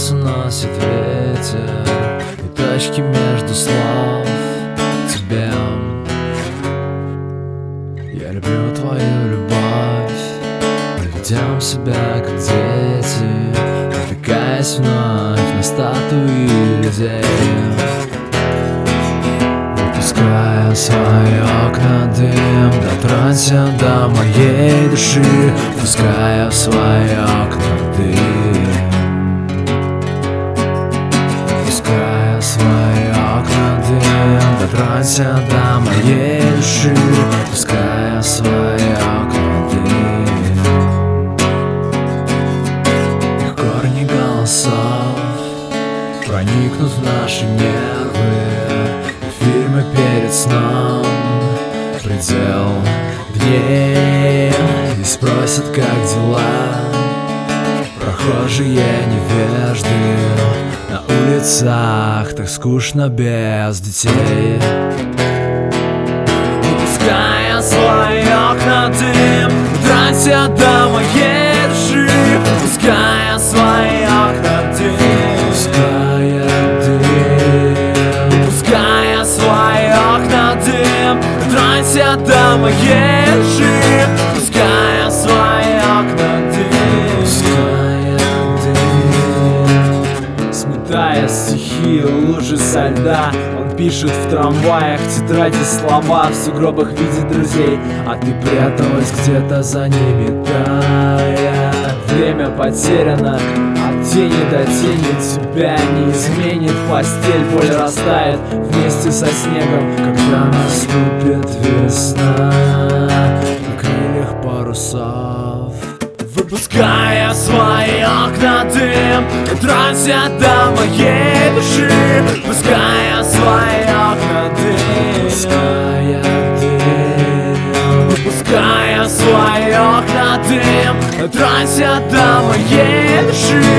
нас уносит ветер и точки между слов тебе. Я люблю твою любовь, мы ведем себя как дети, натыкаясь вновь на статуи людей. Выпуская свои окна дым, дотронься до моей души, пуская в свои окна дым. Пуская в свои окна дым, дотронься до моей души, пуская в свои окна дым. Их корни голосов проникнут в наши нервы, фильмы перед сном, предел дней, и спросят, как дела. Прохожие невежды, на улицах так скучно без детей. Выпуская свои окна дым, дотронься до моей души, пуская свои окна дым. Пуская свои окна дым, дотронься до моей души, пуская свои окна дым. Пуская дым. Сметая стихи, лужи со льда, он пишет в трамваях, тетради слова, в сугробах видит друзей, а ты пряталась где-то за ними тая. Время потеряно, от тени до тени тебя не изменит постель, боль растает вместе со снегом, когда наступит весна на крыльях парусов. Выпуская свои окна дым, дотронься до моей души, пуская свои окна дым. Пуская дым. Выпуская свои окна дым, дотронься до моей души,